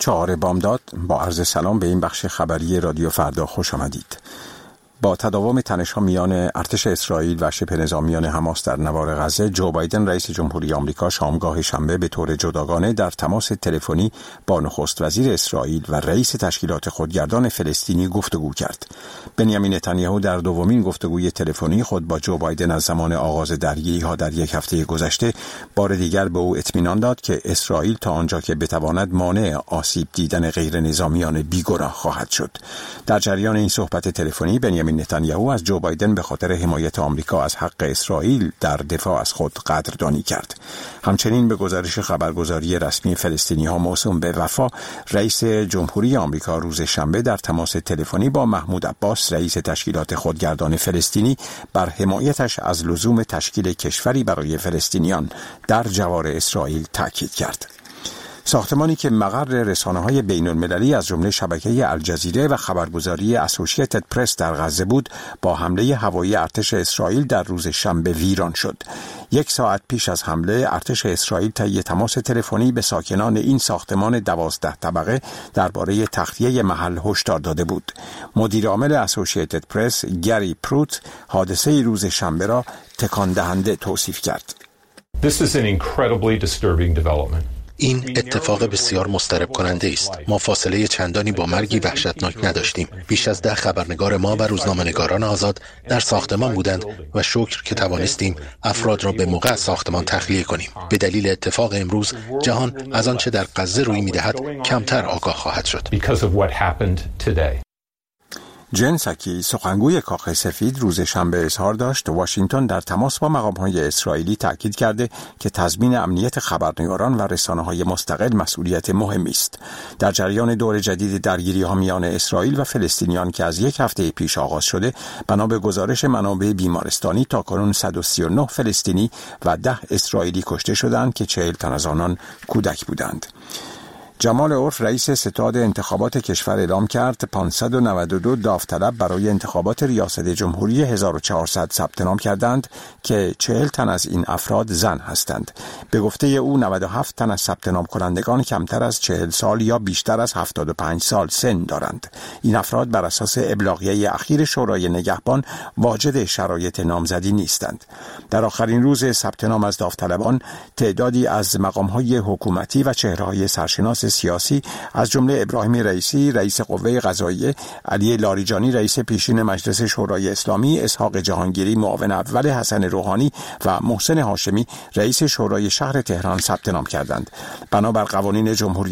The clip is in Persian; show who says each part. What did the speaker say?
Speaker 1: 4 بامداد. با عرض سلام به این بخش خبری رادیو فردا خوش آمدید. با تداوم تنش‌ها میان ارتش اسرائیل و شبه نظامیان حماس در نوار غزه، جو بایدن رئیس جمهوری آمریکا شامگاه شنبه به طور جداگانه در تماس تلفنی با نخست وزیر اسرائیل و رئیس تشکیلات خودگردان فلسطینی گفتگو کرد. بنیامین نتانیاهو در دومین گفتگوی تلفنی خود با جو بایدن از زمان آغاز درگیری‌ها در یک هفته گذشته بار دیگر به او اطمینان داد که اسرائیل تا آنجا که بتواند مانع آسیب دیدن غیر نظامیان بیگناه خواهد شد. در جریان این صحبت تلفنی بنیامین نتانیاهو از جو بایدن به خاطر حمایت آمریکا از حق اسرائیل در دفاع از خود قدردانی کرد. همچنین به گزارش خبرگزاری رسمی فلسطینی‌ها موسوم به وفا، رئیس جمهوری آمریکا روز شنبه در تماس تلفنی با محمود عباس رئیس تشکیلات خودگردان فلسطینی بر حمایتش از لزوم تشکیل کشوری برای فلسطینیان در جوار اسرائیل تاکید کرد. ساختمانی که مقر رسانه‌های بین‌المللی از جمله شبکه الجزیره و خبرگزاری اسوسییتد پرس در غزه بود، با حمله هوایی ارتش اسرائیل در روز شنبه ویران شد. 1 ساعت پیش از حمله، ارتش اسرائیل طی تماس تلفنی به ساکنان این ساختمان 12 طبقه درباره تخلیه محل هشدار داده بود. مدیر عامل اسوسییتد پرس گری پروت حادثه روز شنبه را تکان دهنده توصیف کرد.
Speaker 2: This is an incredibly disturbing development.
Speaker 3: این اتفاق بسیار مضطرب کننده است. ما فاصله چندانی با مرگی وحشتناک نداشتیم. بیش از 10 خبرنگار ما و روزنامه‌نگاران آزاد در ساختمان بودند و شکر که توانستیم افراد را به موقع از ساختمان تخلیه کنیم. به دلیل اتفاق امروز، جهان از آنچه در غزه روی می‌دهد کمتر آگاه خواهد شد.
Speaker 1: جن ساکی، سخنگوی کاخ سفید، روز شنبه اظهار داشت واشنگتن در تماس با مقام‌های اسرائیلی تاکید کرده که تضمین امنیت خبرنگاران و رسانه‌های مستقل مسئولیت مهمی است. در جریان دور جدید درگیری‌ها میان اسرائیل و فلسطینیان که از 1 هفته پیش آغاز شده، بنا به گزارش منابع بیمارستانی تاکنون 139 فلسطینی و 10 اسرائیلی کشته شدند که 40 تن از آنان کودک بودند. جمال عرف، رئیس ستاد انتخابات کشور، اعلام کرد 592 داوطلب برای انتخابات ریاست جمهوری 1400 ثبت نام کردند که 40 تن از این افراد زن هستند. به گفته او 97 تن از ثبت نام کنندگان کمتر از 40 سال یا بیشتر از 75 سال سن دارند. این افراد بر اساس ابلاغیه اخیر شورای نگهبان واجد شرایط نامزدی نیستند. در آخرین روز ثبت نام از داوطلبان، تعدادی از مقام‌های حکومتی و چهره‌های سرشناس سیاسی از جمله ابراهیم رئیسی رئیس قوه قضاییه، علی لاریجانی رئیس پیشین مجلس شورای اسلامی، اسحاق جهانگیری معاون اول حسن روحانی و محسن هاشمی رئیس شورای شهر تهران ثبت نام کردند. بنابر قوانین جمهوری